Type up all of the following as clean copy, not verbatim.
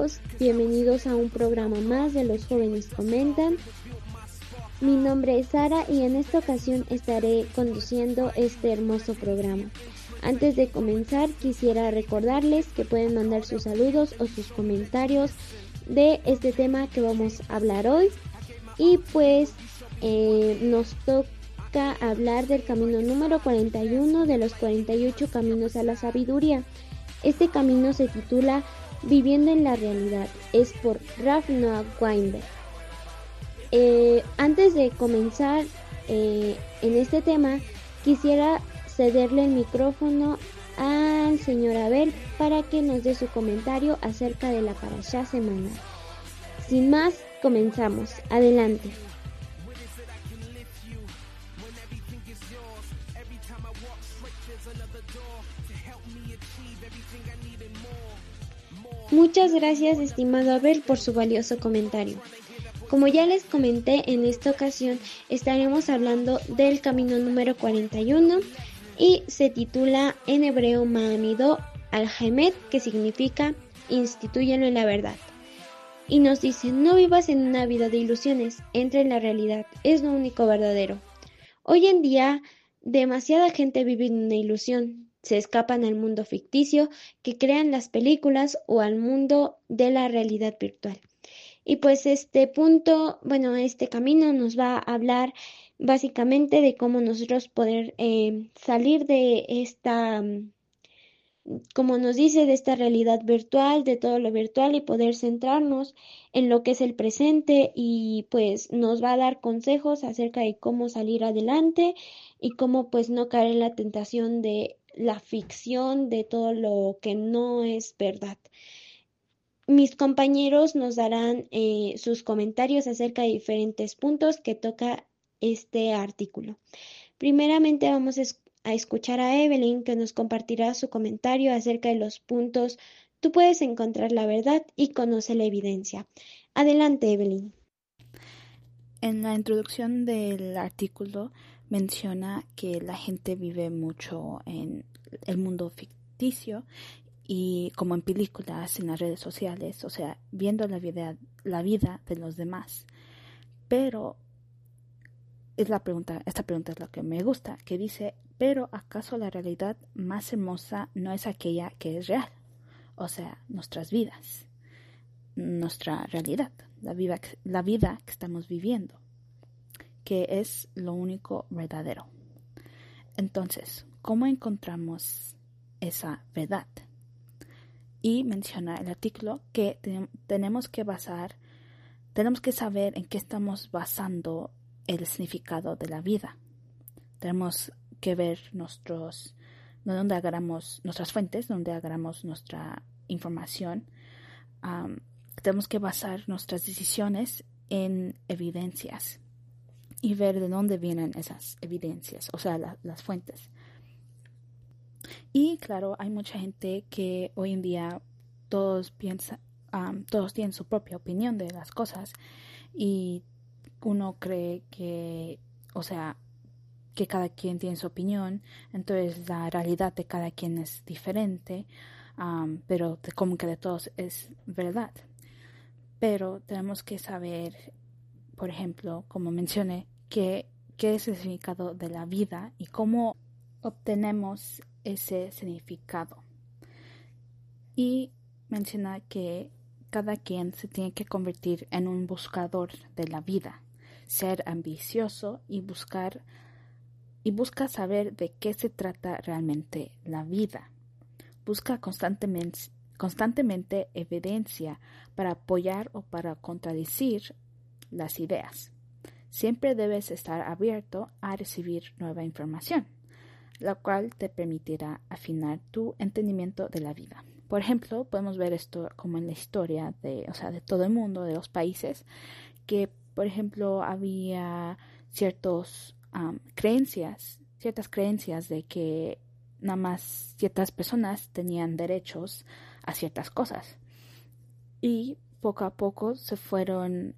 todos, bienvenidos a un programa más de Los Jóvenes Comentan. Mi nombre es Sara y en esta ocasión estaré conduciendo este hermoso programa. Antes de comenzar quisiera recordarles que pueden mandar sus saludos o sus comentarios de este tema que vamos a hablar hoy. Y pues nos toca hablar del camino número 41 de los 48 caminos a la sabiduría. Este camino se titula Viviendo en la realidad. Es por Ralph Noah Weinberg. Antes de comenzar en este tema, quisiera cederle el micrófono al señor Abel para que nos dé su comentario acerca de la parashá semanal. Sin más, comenzamos. Adelante. Muchas gracias, estimado Abel, por su valioso comentario. Como ya les comenté, en esta ocasión estaremos hablando del camino número 41 y se titula en hebreo Ma'amido al-Haemet, que significa Institúyelo en la verdad. Y nos dice, no vivas en una vida de ilusiones, entra en la realidad, es lo único verdadero. Hoy en día, demasiada gente vive en una ilusión. Se escapan al mundo ficticio que crean las películas o al mundo de la realidad virtual. Y pues este camino nos va a hablar básicamente de cómo nosotros poder salir de esta, como nos dice, de esta realidad virtual, de todo lo virtual y poder centrarnos en lo que es el presente y pues nos va a dar consejos acerca de cómo salir adelante y cómo pues no caer en la tentación de la ficción, de todo lo que no es verdad. Mis compañeros nos darán sus comentarios acerca de diferentes puntos que toca este artículo. Primeramente vamos a escuchar a Evelyn, que nos compartirá su comentario acerca de los puntos "Tú puedes encontrar la verdad y conoce la evidencia". Adelante, Evelyn. En la introducción del artículo menciona que la gente vive mucho en el mundo ficticio y como en películas, en las redes sociales, o sea, viendo la vida de los demás. Pero esta pregunta es lo que me gusta, que dice, ¿pero acaso la realidad más hermosa no es aquella que es real? O sea, nuestras vidas, nuestra realidad, la vida que estamos viviendo, que es lo único verdadero. Entonces, ¿cómo encontramos esa verdad? Y menciona el artículo que tenemos que saber en qué estamos basando el significado de la vida. Tenemos que ver donde agarramos nuestras fuentes, donde agarramos nuestra información. Tenemos que basar nuestras decisiones en evidencias y ver de dónde vienen esas evidencias, o sea, las fuentes. Y claro, hay mucha gente que hoy en día todos tienen su propia opinión de las cosas y uno cree que, o sea, que cada quien tiene su opinión, entonces la realidad de cada quien es diferente, pero como que de todos es verdad. Pero tenemos que saber, por ejemplo, como mencioné, qué es el significado de la vida y cómo obtenemos ese significado. Y menciona que cada quien se tiene que convertir en un buscador de la vida, ser ambicioso y busca saber de qué se trata realmente la vida. Busca constantemente evidencia para apoyar o para contradecir las ideas. Siempre debes estar abierto a recibir nueva información, la cual te permitirá afinar tu entendimiento de la vida. Por ejemplo, podemos ver esto como en la historia de todo el mundo, de los países, que, por ejemplo, había ciertas creencias de que nada más ciertas personas tenían derechos a ciertas cosas. Y poco a poco se fueron,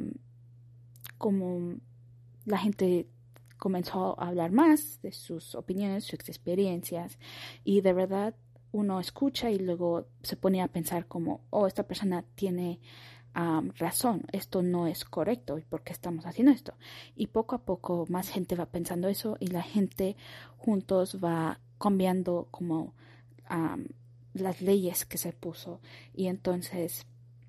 como la gente comenzó a hablar más de sus opiniones, sus experiencias, y de verdad uno escucha y luego se pone a pensar como, oh, esta persona tiene razón, esto no es correcto, ¿y por qué estamos haciendo esto? Y poco a poco más gente va pensando eso y la gente juntos va cambiando como las leyes que se puso. Y entonces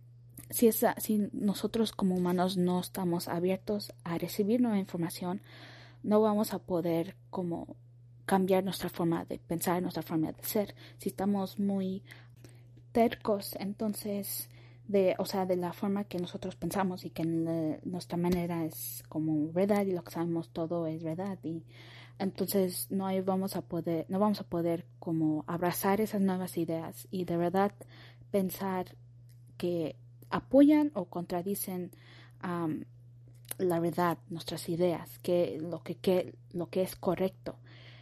si nosotros como humanos no estamos abiertos a recibir nueva información, no vamos a poder como cambiar nuestra forma de pensar, nuestra forma de ser. Si estamos muy tercos, entonces, de la forma que nosotros pensamos y que nuestra manera es como verdad y lo que sabemos todo es verdad, y entonces no vamos a poder como abrazar esas nuevas ideas y de verdad pensar que apoyan o contradicen la verdad, nuestras ideas, lo que es correcto.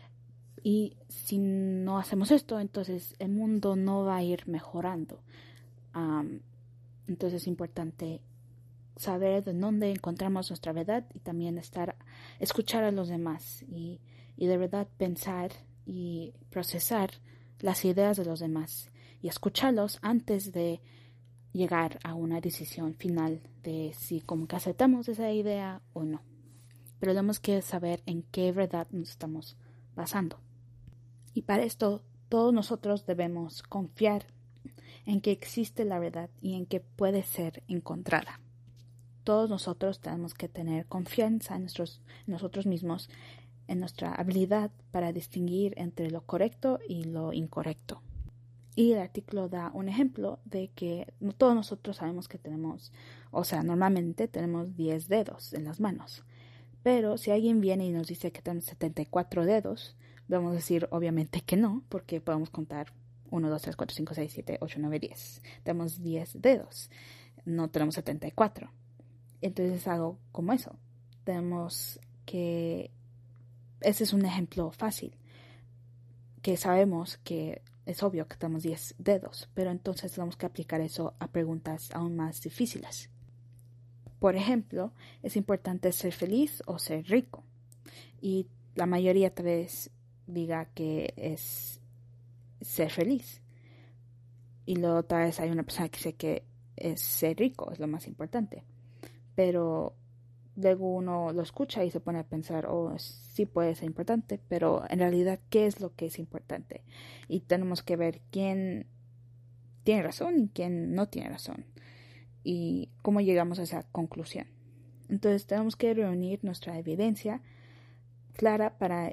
Y si no hacemos esto, entonces el mundo no va a ir mejorando. Entonces es importante saber de dónde encontramos nuestra verdad y también escuchar a los demás y de verdad pensar y procesar las ideas de los demás y escucharlos antes de llegar a una decisión final de si como que aceptamos esa idea o no. Pero tenemos que saber en qué verdad nos estamos basando. Y para esto, todos nosotros debemos confiar en que existe la verdad y en que puede ser encontrada. Todos nosotros tenemos que tener confianza en nosotros mismos, en nuestra habilidad para distinguir entre lo correcto y lo incorrecto. Y el artículo da un ejemplo de que todos nosotros sabemos que normalmente tenemos 10 dedos en las manos. Pero si alguien viene y nos dice que tenemos 74 dedos, vamos a decir obviamente que no, porque podemos contar 1, 2, 3, 4, 5, 6, 7, 8, 9, 10. Tenemos 10 dedos, no tenemos 74. Entonces es algo como eso. Tenemos que... Ese es un ejemplo fácil, que sabemos que es obvio que tenemos 10 dedos, pero entonces tenemos que aplicar eso a preguntas aún más difíciles. Por ejemplo, ¿es importante ser feliz o ser rico? Y la mayoría tal vez diga que es ser feliz. Y luego otra vez hay una persona que dice que es ser rico, es lo más importante. Pero luego uno lo escucha y se pone a pensar, sí puede ser importante, pero en realidad, ¿qué es lo que es importante? Y tenemos que ver quién tiene razón y quién no tiene razón. Y cómo llegamos a esa conclusión. Entonces tenemos que reunir nuestra evidencia clara para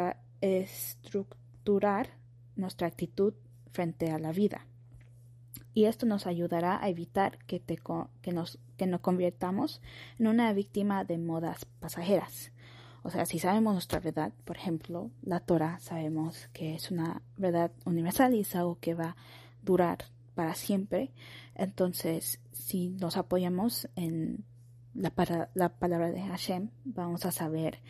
estructurar nuestra actitud frente a la vida. Y esto nos ayudará a evitar que nos convirtamos en una víctima de modas pasajeras. O sea, si sabemos nuestra verdad, por ejemplo, la Torah, sabemos que es una verdad universal y es algo que va a durar para siempre. Entonces, si nos apoyamos en la palabra de Hashem, vamos a saber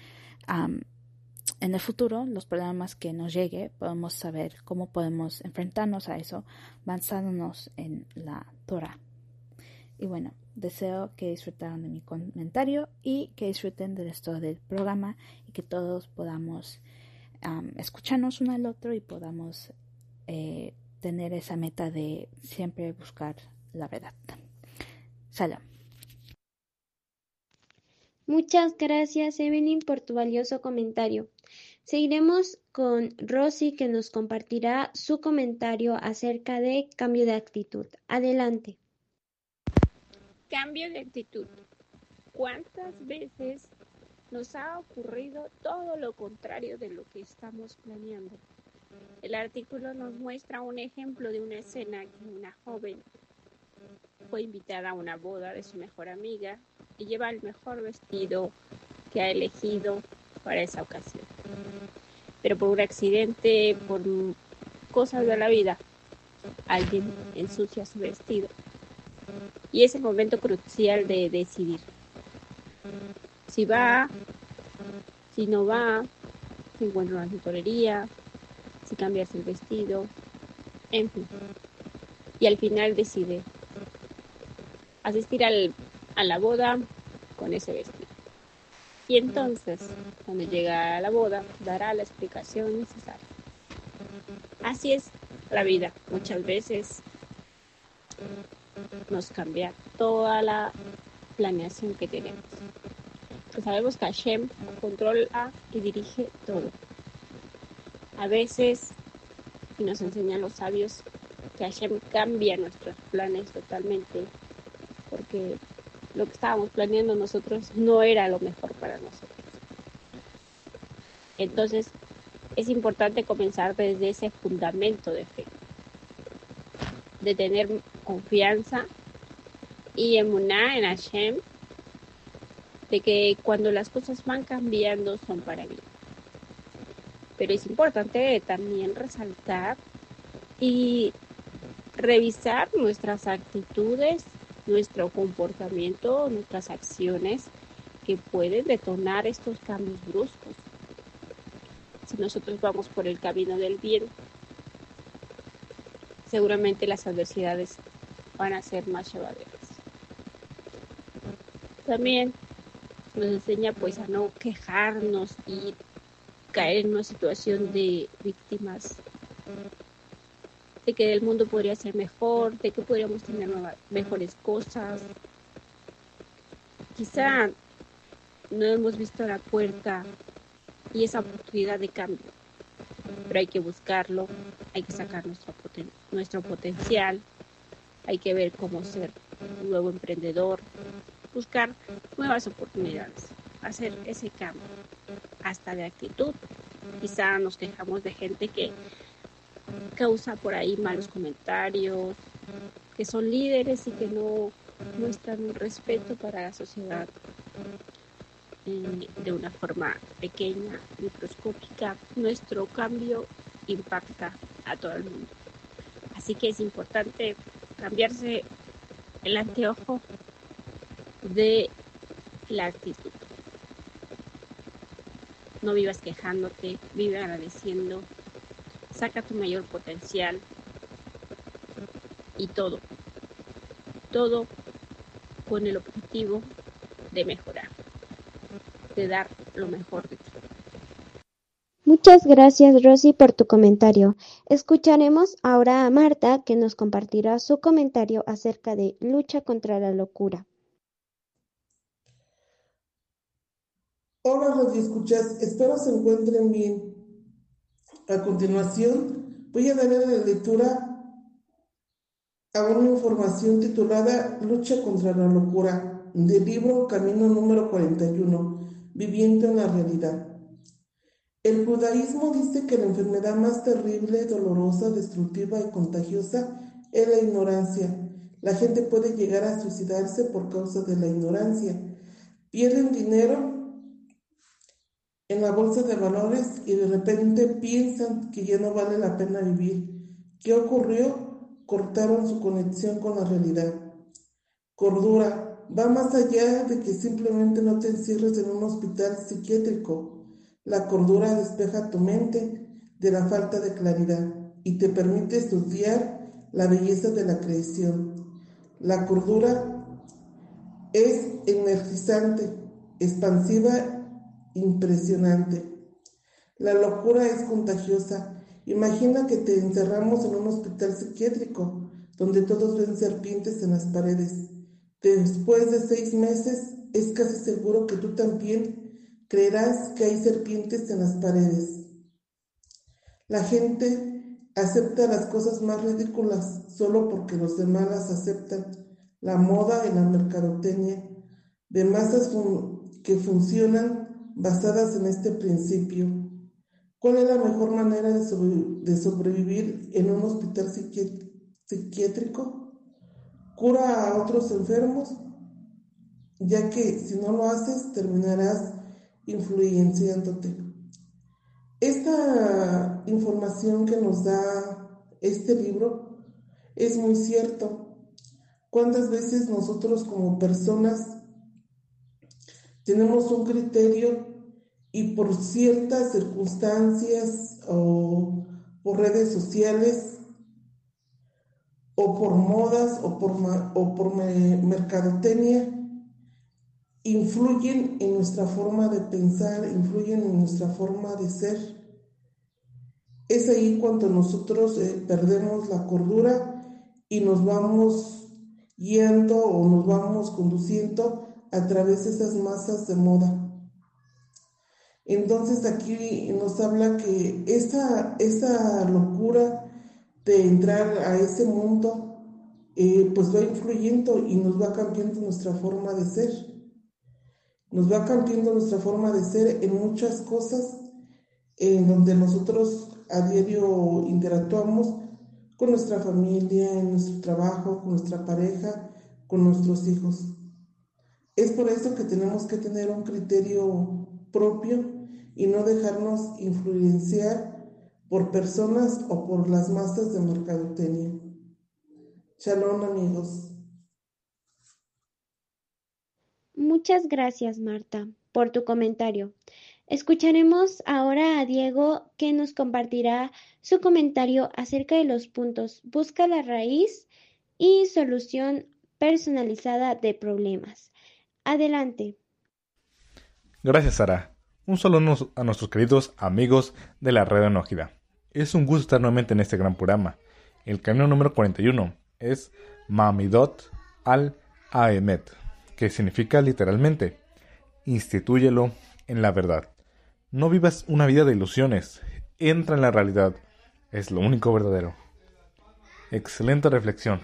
en el futuro los problemas que nos llegue, podemos saber cómo podemos enfrentarnos a eso basándonos en la Torah. Y bueno, deseo que disfrutaran de mi comentario y que disfruten del resto del programa y que todos podamos escucharnos uno al otro y podamos tener esa meta de siempre buscar la verdad. Salam. Muchas gracias, Evelyn, por tu valioso comentario. Seguiremos con Rosy, que nos compartirá su comentario acerca de cambio de actitud. Adelante. Cambio de actitud. ¿Cuántas veces nos ha ocurrido todo lo contrario de lo que estamos planeando? El artículo nos muestra un ejemplo de una escena que una joven fue invitada a una boda de su mejor amiga y lleva el mejor vestido que ha elegido para esa ocasión. Pero por un accidente, por cosas de la vida, alguien ensucia su vestido. Y es el momento crucial de decidir si va, si no va, si encuentra una tintorería, si cambiarse el vestido, en fin. Y al final decide asistir a la boda con ese vestido. Y entonces, cuando llega a la boda, dará la explicación necesaria. Así es, La vida muchas veces nos cambia toda la planeación que tenemos. Pues sabemos que Hashem controla y dirige todo. A veces, y nos enseñan los sabios, que Hashem cambia nuestros planes totalmente, porque lo que estábamos planeando nosotros no era lo mejor para nosotros. Entonces, es importante comenzar desde ese fundamento de fe, de tener confianza y emuná en Hashem, de que cuando las cosas van cambiando son para bien. Pero es importante también resaltar y revisar nuestras actitudes, nuestro comportamiento, nuestras acciones que pueden detonar estos cambios bruscos. Si nosotros vamos por el camino del bien, seguramente las adversidades van a ser más llevaderas. También nos enseña pues a no quejarnos y caer en una situación de víctimas, de que el mundo podría ser mejor, de que podríamos tener mejores cosas. Quizá no hemos visto la puerta y esa oportunidad de cambio, pero hay que buscarlo, hay que sacar nuestro potencial, hay que ver cómo ser un nuevo emprendedor, buscar nuevas oportunidades, hacer ese cambio, hasta de actitud. Quizá nos quejamos de gente que causa por ahí malos comentarios, que son líderes y que no muestran un respeto para la sociedad de una forma pequeña, microscópica. Nuestro cambio impacta a todo el mundo. Así que es importante cambiarse el anteojo de la actitud. No vivas quejándote, vive agradeciendo, saca tu mayor potencial y todo con el objetivo de mejorar, de dar lo mejor de ti. Muchas gracias, Rosy, por tu comentario. Escucharemos ahora a Marta, que nos compartirá su comentario acerca de lucha contra la locura. Hola, radioescuchas, espero se encuentren bien. A continuación, voy a darle la lectura a una información titulada Lucha contra la locura, del libro Camino número 41, Viviendo en la realidad. El judaísmo dice que la enfermedad más terrible, dolorosa, destructiva y contagiosa es la ignorancia. La gente puede llegar a suicidarse por causa de la ignorancia. Pierden dinero en la bolsa de valores y de repente piensan que ya no vale la pena vivir. ¿Qué ocurrió? Cortaron su conexión con la realidad. Cordura va más allá de que simplemente no te encierres en un hospital psiquiátrico. La cordura despeja tu mente de la falta de claridad y te permite estudiar la belleza de la creación. La cordura es energizante, expansiva, impresionante. La locura es contagiosa. Imagina que te encerramos en un hospital psiquiátrico donde todos ven serpientes en las paredes. Después de 6 meses, es casi seguro que tú también creerás que hay serpientes en las paredes. La gente acepta las cosas más ridículas solo porque los demás las aceptan. La moda y la mercadotecnia de masas que funcionan basadas en este principio. ¿Cuál es la mejor manera de sobrevivir en un hospital psiquiátrico? Cura a otros enfermos, ya que si no lo haces terminarás influenciándote. Esta información que nos da este libro es muy cierto. ¿Cuántas veces nosotros como personas tenemos un criterio y por ciertas circunstancias o por redes sociales o por modas o por mercadotecnia influyen en nuestra forma de pensar, influyen en nuestra forma de ser Es ahí cuando nosotros perdemos la cordura y nos vamos yendo o nos vamos conduciendo a través de esas masas de moda. Entonces aquí nos habla que esa locura de entrar a ese mundo pues va influyendo y nos va cambiando nuestra forma de ser. Nos va cambiando nuestra forma de ser en muchas cosas en donde nosotros a diario interactuamos con nuestra familia, en nuestro trabajo, con nuestra pareja, con nuestros hijos. Es por eso que tenemos que tener un criterio propio y no dejarnos influenciar por personas o por las masas de mercadotecnia. Shalom, amigos. Muchas gracias, Marta, por tu comentario. Escucharemos ahora a Diego, que nos compartirá su comentario acerca de los puntos busca la raíz y solución personalizada de problemas. Adelante. Gracias, Sara. Un saludo a nuestros queridos amigos de la red Enógida. Es un gusto estar nuevamente en este gran programa. El camino número 41 es Mamidot al-Aemet, que significa literalmente, institúyelo en la verdad. No vivas una vida de ilusiones, entra en la realidad, es lo único verdadero. Excelente reflexión.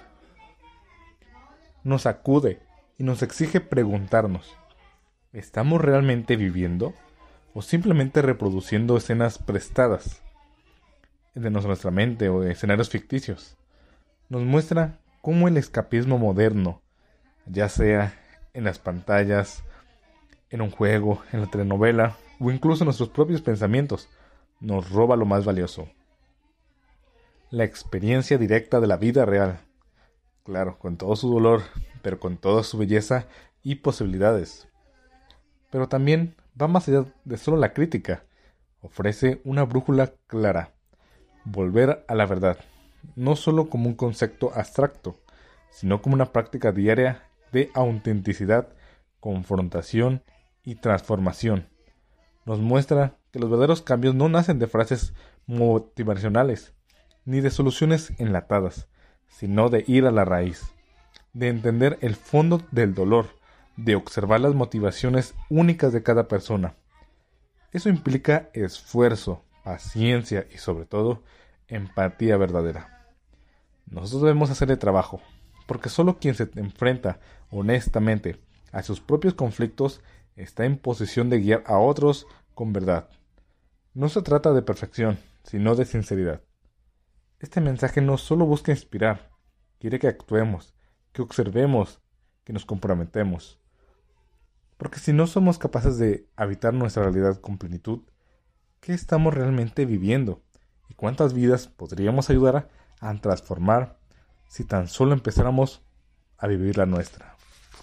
Nos acude y nos exige preguntarnos, ¿estamos realmente viviendo o simplemente reproduciendo escenas prestadas de nuestra mente o de escenarios ficticios? Nos muestra cómo el escapismo moderno, ya sea en las pantallas, en un juego, en la telenovela o incluso en nuestros propios pensamientos, nos roba lo más valioso: la experiencia directa de la vida real. Claro, con todo su dolor, pero con toda su belleza y posibilidades. Pero también va más allá de solo la crítica. Ofrece una brújula clara. Volver a la verdad, no solo como un concepto abstracto, sino como una práctica diaria de autenticidad, confrontación y transformación. Nos muestra que los verdaderos cambios no nacen de frases motivacionales, ni de soluciones enlatadas, sino de ir a la raíz, de entender el fondo del dolor, de observar las motivaciones únicas de cada persona. Eso implica esfuerzo, paciencia y sobre todo empatía verdadera. Nosotros debemos hacer el trabajo, porque solo quien se enfrenta honestamente a sus propios conflictos está en posición de guiar a otros con verdad. No se trata de perfección, sino de sinceridad. Este mensaje no solo busca inspirar, quiere que actuemos, que observemos, que nos comprometemos. Porque si no somos capaces de habitar nuestra realidad con plenitud, ¿qué estamos realmente viviendo? ¿Y cuántas vidas podríamos ayudar a transformar si tan solo empezáramos a vivir la nuestra?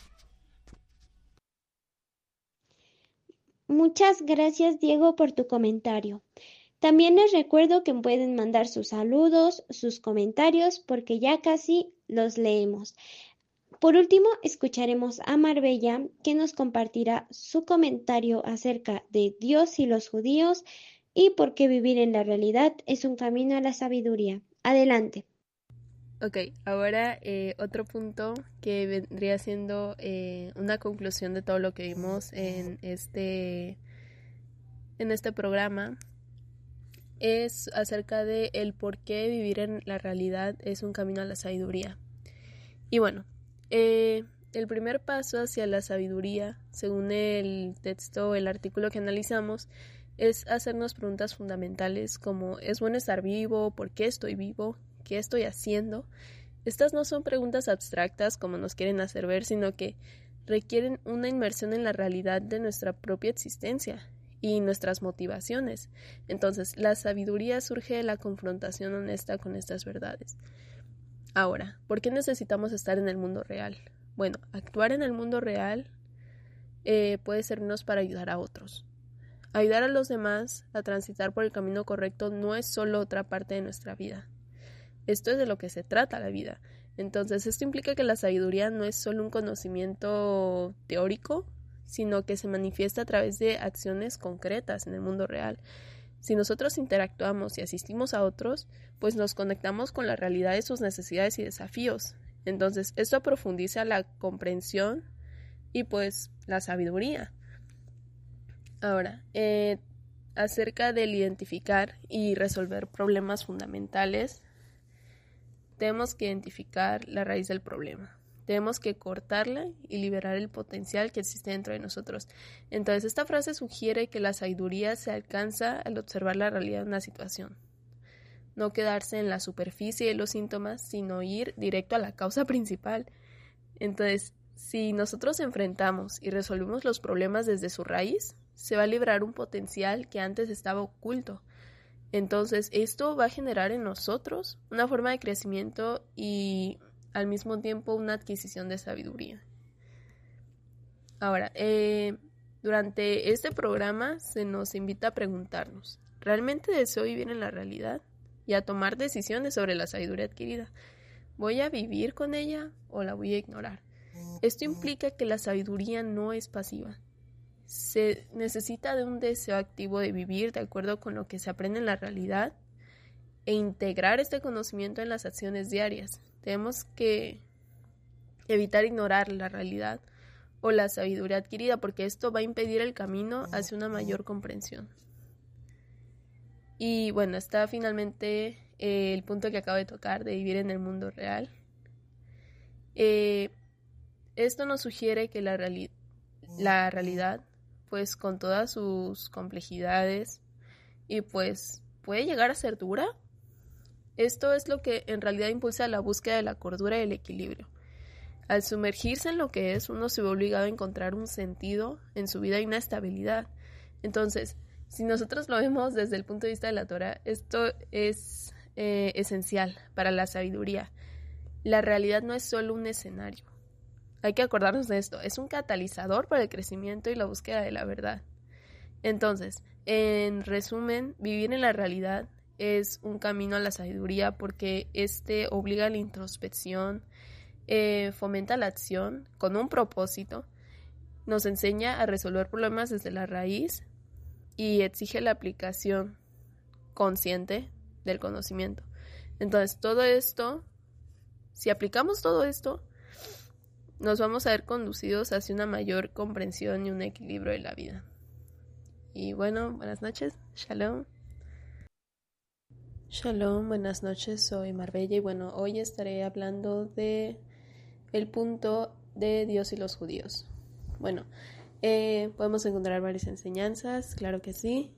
Muchas gracias, Diego, por tu comentario. También les recuerdo que pueden mandar sus saludos, sus comentarios, porque ya casi los leemos. Por último, escucharemos a Marbella, que nos compartirá su comentario acerca de Dios y los judíos y por qué vivir en la realidad es un camino a la sabiduría. Adelante. Ok, ahora otro punto que vendría siendo una conclusión de todo lo que vimos en este programa es acerca de el por qué vivir en la realidad es un camino a la sabiduría. Y bueno, el primer paso hacia la sabiduría, según el texto, el artículo que analizamos, es hacernos preguntas fundamentales como ¿es bueno estar vivo? ¿Por qué estoy vivo? ¿Qué estoy haciendo? Estas no son preguntas abstractas como nos quieren hacer ver, sino que requieren una inmersión en la realidad de nuestra propia existencia y nuestras motivaciones. Entonces, la sabiduría surge de la confrontación honesta con estas verdades. Ahora, ¿por qué necesitamos estar en el mundo real? Bueno, actuar en el mundo real puede servirnos para ayudar a otros. Ayudar a los demás a transitar por el camino correcto no es solo otra parte de nuestra vida. Esto es de lo que se trata la vida. Entonces, esto implica que la sabiduría no es solo un conocimiento teórico, sino que se manifiesta a través de acciones concretas en el mundo real. Si nosotros interactuamos y asistimos a otros, pues nos conectamos con la realidad de sus necesidades y desafíos. Entonces, esto profundiza la comprensión y pues la sabiduría. Ahora, acerca del identificar y resolver problemas fundamentales, tenemos que identificar la raíz del problema. Tenemos que cortarla y liberar el potencial que existe dentro de nosotros. Entonces, esta frase sugiere que la sabiduría se alcanza al observar la realidad de una situación. No quedarse en la superficie de los síntomas, sino ir directo a la causa principal. Entonces, si nosotros enfrentamos y resolvemos los problemas desde su raíz, se va a liberar un potencial que antes estaba oculto. Entonces, esto va a generar en nosotros una forma de crecimiento y al mismo tiempo una adquisición de sabiduría. Ahora, durante este programa se nos invita a preguntarnos, ¿realmente deseo vivir en la realidad? Y a tomar decisiones sobre la sabiduría adquirida. ¿Voy a vivir con ella o la voy a ignorar? Esto implica que la sabiduría no es pasiva. Se necesita de un deseo activo de vivir de acuerdo con lo que se aprende en la realidad e integrar este conocimiento en las acciones diarias. Tenemos que evitar ignorar la realidad o la sabiduría adquirida porque esto va a impedir el camino hacia una mayor comprensión. Y bueno, está finalmente el punto que acabo de tocar de vivir en el mundo real. Esto nos sugiere que la realidad, pues con todas sus complejidades y pues puede llegar a ser dura. Esto es lo que en realidad impulsa la búsqueda de la cordura y el equilibrio. Al sumergirse en lo que es, uno se ve obligado a encontrar un sentido en su vida y una estabilidad. Entonces, si nosotros lo vemos desde el punto de vista de la Torá, esto es esencial para la sabiduría. La realidad no es solo un escenario. Hay que acordarnos de esto. Es un catalizador para el crecimiento y la búsqueda de la verdad. Entonces, en resumen, vivir en la realidad es un camino a la sabiduría porque este obliga a la introspección, fomenta la acción con un propósito, nos enseña a resolver problemas desde la raíz y exige la aplicación consciente del conocimiento. Entonces, todo esto, si aplicamos todo esto, nos vamos a ver conducidos hacia una mayor comprensión y un equilibrio de la vida. Y bueno, buenas noches. Shalom. Shalom, buenas noches. Soy Marbella y bueno, hoy estaré hablando de el punto de Dios y los judíos. Bueno, podemos encontrar varias enseñanzas, claro que sí.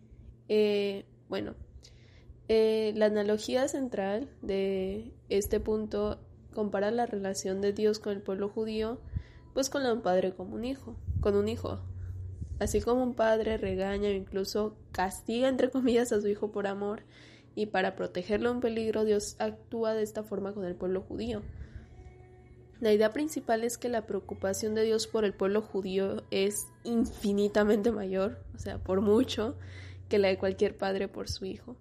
La analogía central de este punto compara la relación de Dios con el pueblo judío, pues con un padre con un hijo. Así como un padre regaña o incluso castiga, entre comillas, a su hijo por amor y para protegerlo de un peligro, Dios actúa de esta forma con el pueblo judío. La idea principal es que la preocupación de Dios por el pueblo judío es infinitamente mayor, o sea, por mucho, que la de cualquier padre por su hijo.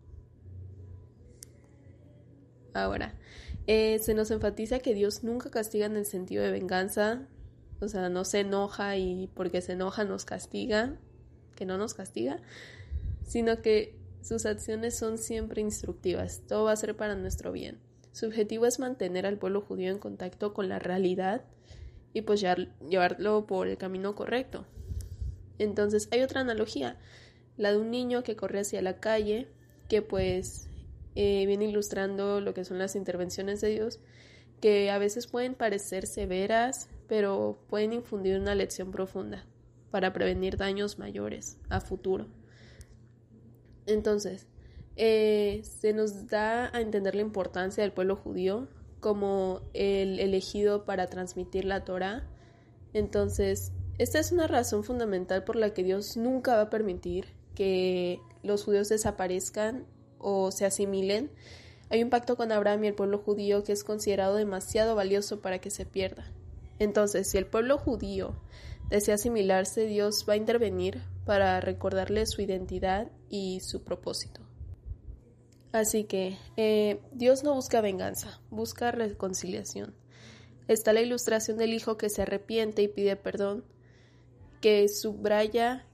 Ahora, se nos enfatiza que Dios nunca castiga en el sentido de venganza, o sea, no se enoja y porque se enoja nos castiga, que no nos castiga, sino que sus acciones son siempre instructivas, todo va a ser para nuestro bien. Su objetivo es mantener al pueblo judío en contacto con la realidad y pues llevarlo por el camino correcto. Entonces hay otra analogía, la de un niño que corre hacia la calle, que pues viene ilustrando lo que son las intervenciones de Dios, que a veces pueden parecer severas, pero pueden infundir una lección profunda para prevenir daños mayores a futuro. Entonces, se nos da a entender la importancia del pueblo judío como el elegido para transmitir la Torá. Entonces, esta es una razón fundamental por la que Dios nunca va a permitir que los judíos desaparezcan o se asimilen. Hay un pacto con Abraham y el pueblo judío que es considerado demasiado valioso para que se pierda. Entonces, si el pueblo judío desea asimilarse, Dios va a intervenir para recordarle su identidad y su propósito. Así que Dios no busca venganza, busca reconciliación. Está la ilustración del hijo que se arrepiente y pide perdón, que subraya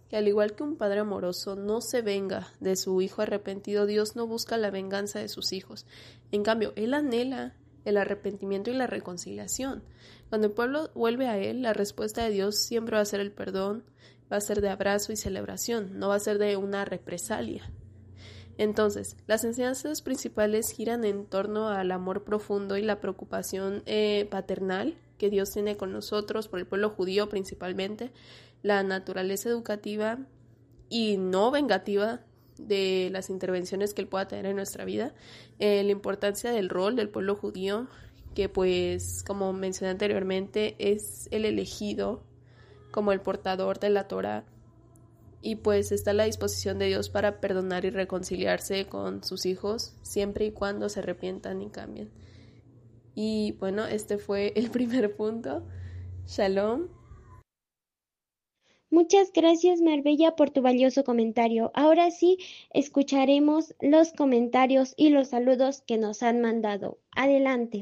que al igual que un padre amoroso no se venga de su hijo arrepentido, Dios no busca la venganza de sus hijos. En cambio, Él anhela el arrepentimiento y la reconciliación. Cuando el pueblo vuelve a Él, la respuesta de Dios siempre va a ser el perdón, va a ser de abrazo y celebración, no va a ser de una represalia. Entonces, las enseñanzas principales giran en torno al amor profundo y la preocupación paternal que Dios tiene con nosotros, por el pueblo judío principalmente, la naturaleza educativa y no vengativa de las intervenciones que Él pueda tener en nuestra vida, la importancia del rol del pueblo judío, que pues, como mencioné anteriormente, es el elegido como el portador de la Torá, y pues está a la disposición de Dios para perdonar y reconciliarse con sus hijos siempre y cuando se arrepientan y cambien. Y bueno, este fue el primer punto. Shalom. Muchas gracias, Marbella, por tu valioso comentario. Ahora sí, escucharemos los comentarios y los saludos que nos han mandado. Adelante.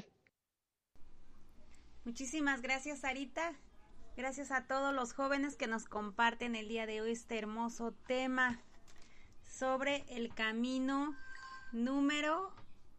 Muchísimas gracias, Sarita. Gracias a todos los jóvenes que nos comparten el día de hoy este hermoso tema sobre el camino número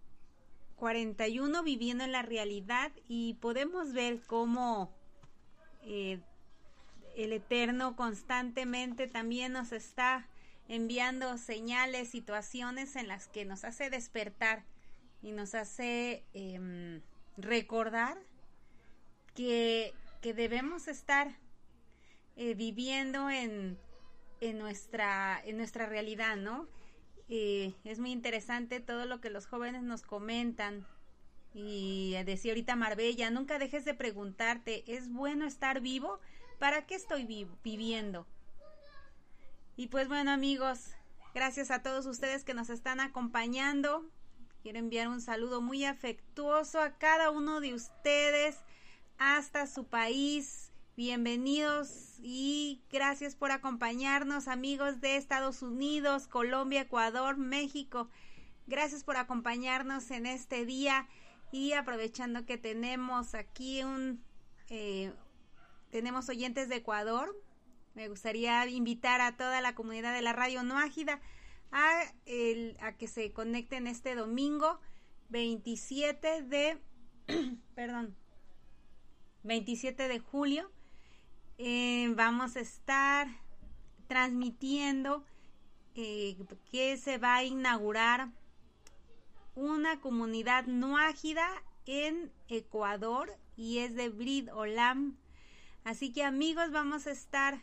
41, viviendo en la realidad. Y podemos ver cómo el Eterno constantemente también nos está enviando señales, situaciones en las que nos hace despertar y nos hace recordar que debemos estar viviendo en nuestra realidad, ¿no? Es muy interesante todo lo que los jóvenes nos comentan. Y decía ahorita Marbella, nunca dejes de preguntarte, ¿es bueno estar vivo? ¿Para qué estoy viviendo? Y pues bueno, amigos, gracias a todos ustedes que nos están acompañando. Quiero enviar un saludo muy afectuoso a cada uno de ustedes hasta su país. Bienvenidos y gracias por acompañarnos, amigos de Estados Unidos, Colombia, Ecuador, México. Gracias por acompañarnos en este día, y aprovechando que tenemos aquí tenemos oyentes de Ecuador, me gustaría invitar a toda la comunidad de la Radio Nuágida a que se conecten este domingo 27 de julio. Vamos a estar transmitiendo que se va a inaugurar una comunidad nuágida en Ecuador, y es de Brit Olam. Así que, amigos, vamos a estar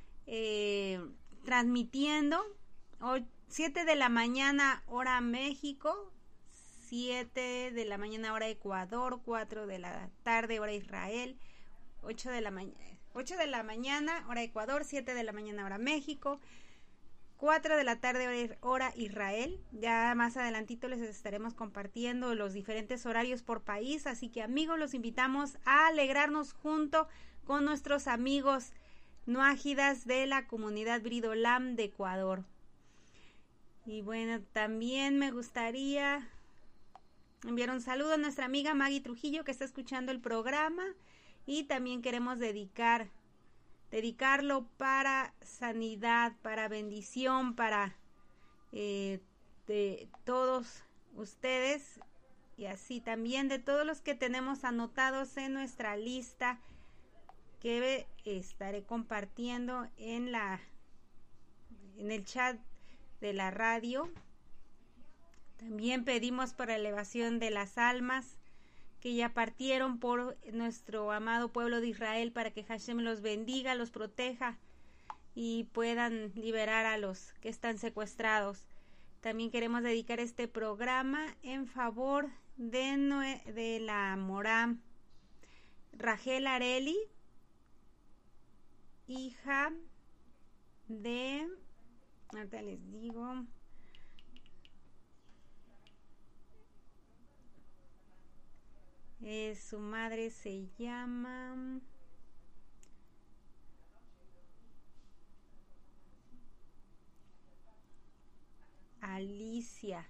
transmitiendo 7 de la mañana hora México, 7 de la mañana hora Ecuador, 4 de la tarde hora Israel, 8 de la mañana hora Ecuador, 7 de la mañana hora México, 4 de la tarde hora Israel. Ya más adelantito les estaremos compartiendo los diferentes horarios por país, así que, amigos, los invitamos a alegrarnos junto con nuestros amigos nuágidas de la comunidad Brit Olam de Ecuador. Y bueno, también me gustaría enviar un saludo a nuestra amiga Maggie Trujillo, que está escuchando el programa, y también queremos dedicarlo para sanidad, para bendición, para de todos ustedes, y así también de todos los que tenemos anotados en nuestra lista, que estaré compartiendo en el chat de la radio. También pedimos por la elevación de las almas que ya partieron por nuestro amado pueblo de Israel, para que Hashem los bendiga, los proteja y puedan liberar a los que están secuestrados. También queremos dedicar este programa en favor de la morá Rachel Areli, hija de, ahorita les digo, su madre se llama Alicia.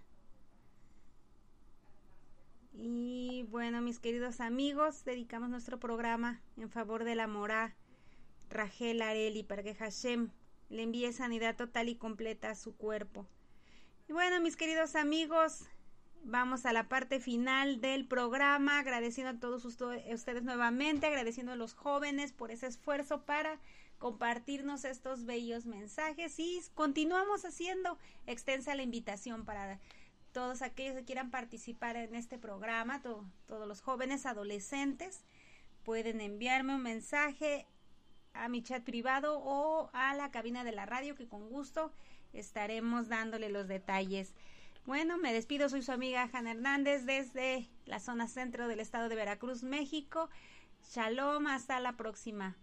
Y bueno, mis queridos amigos, dedicamos nuestro programa en favor de la morá Rachel Areli, para que Hashem le envíe sanidad total y completa a su cuerpo. Y bueno, mis queridos amigos, vamos a la parte final del programa, agradeciendo a todos ustedes nuevamente, agradeciendo a los jóvenes por ese esfuerzo para compartirnos estos bellos mensajes, y continuamos haciendo extensa la invitación para todos aquellos que quieran participar en este programa, todos los jóvenes, adolescentes, pueden enviarme un mensaje a mi chat privado o a la cabina de la radio, que con gusto estaremos dándole los detalles. Bueno, me despido, soy su amiga Hanna Hernández desde la zona centro del estado de Veracruz, México. Shalom, hasta la próxima.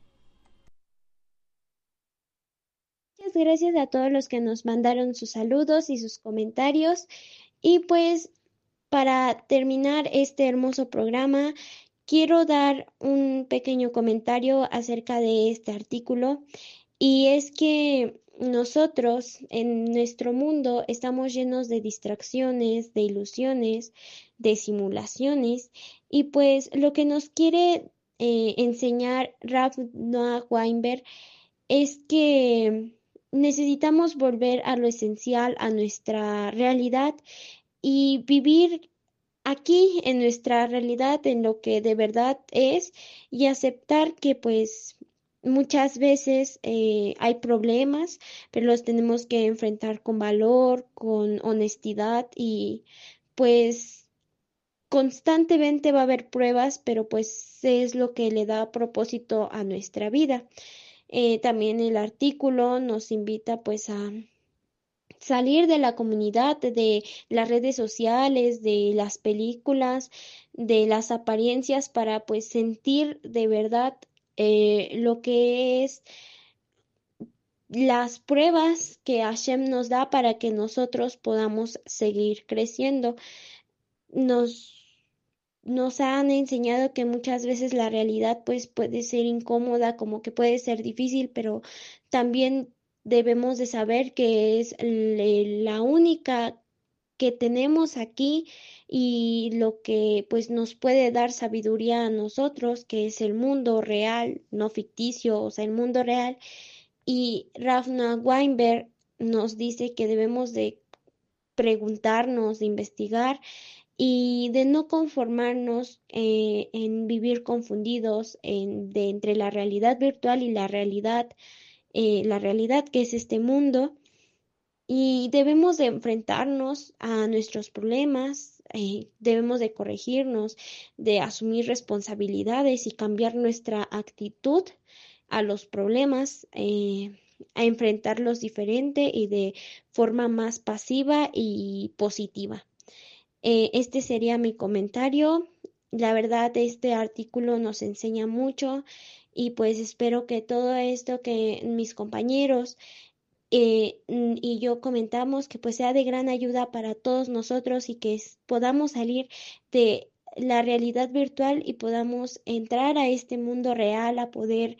Muchas gracias a todos los que nos mandaron sus saludos y sus comentarios. Y pues para terminar este hermoso programa, quiero dar un pequeño comentario acerca de este artículo, y es que nosotros en nuestro mundo estamos llenos de distracciones, de ilusiones, de simulaciones, y pues lo que nos quiere enseñar Ralph Noah Weinberg es que necesitamos volver a lo esencial, a nuestra realidad, y vivir aquí en nuestra realidad, en lo que de verdad es, y aceptar que pues muchas veces hay problemas, pero los tenemos que enfrentar con valor, con honestidad, y pues constantemente va a haber pruebas, pero pues es lo que le da propósito a nuestra vida. También el artículo nos invita pues a salir de la comunidad, de las redes sociales, de las películas, de las apariencias, para pues sentir de verdad lo que es las pruebas que Hashem nos da para que nosotros podamos seguir creciendo. Nos han enseñado que muchas veces la realidad pues puede ser incómoda, como que puede ser difícil, pero también debemos de saber que es la única que tenemos aquí, y lo que pues nos puede dar sabiduría a nosotros, que es el mundo real, no ficticio, o sea, el mundo real. Y Ralph Noah Weinberg nos dice que debemos de preguntarnos, de investigar, y de no conformarnos en vivir confundidos entre la realidad virtual y la realidad que es este mundo. Y debemos de enfrentarnos a nuestros problemas, debemos de corregirnos, de asumir responsabilidades y cambiar nuestra actitud a los problemas, a enfrentarlos diferente y de forma más pasiva y positiva. Este sería mi comentario. La verdad, este artículo nos enseña mucho, y pues espero que todo esto que mis compañeros y yo comentamos, que pues sea de gran ayuda para todos nosotros, y que podamos salir de la realidad virtual y podamos entrar a este mundo real, a poder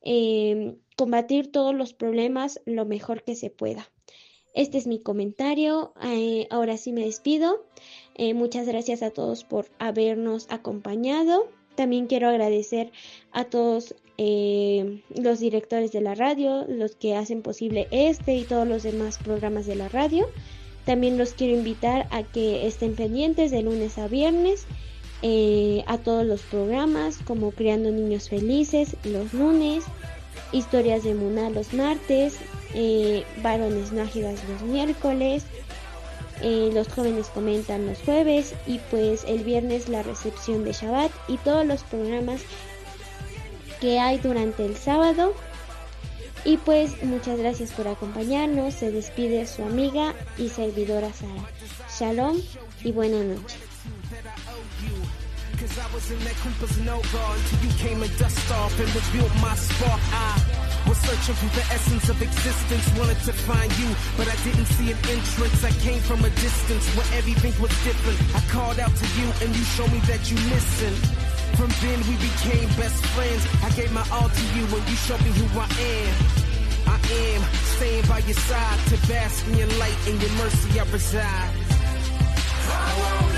combatir todos los problemas lo mejor que se pueda. Este es mi comentario. Ahora sí me despido. Muchas gracias a todos por habernos acompañado. También quiero agradecer a todos los directores de la radio, los que hacen posible este y todos los demás programas de la radio. También los quiero invitar a que estén pendientes de lunes a viernes a todos los programas, como Criando Niños Felices los lunes, Historias de Muná los martes, Varones Nájidas los miércoles, los jóvenes comentan los jueves, y pues el viernes la recepción de Shabbat, y todos los programas que hay durante el sábado. Y pues muchas gracias por acompañarnos. Se despide su amiga y servidora Sara. Shalom y buena noche. Cause I was in that Cooper's no-go until you came and dust off and revealed my spark. I was searching for the essence of existence, wanted to find you, but I didn't see an entrance. I came from a distance where everything was different. I called out to you and you showed me that you listen. From then we became best friends. I gave my all to you and you showed me who I am. I am staying by your side to bask in your light and your mercy I reside.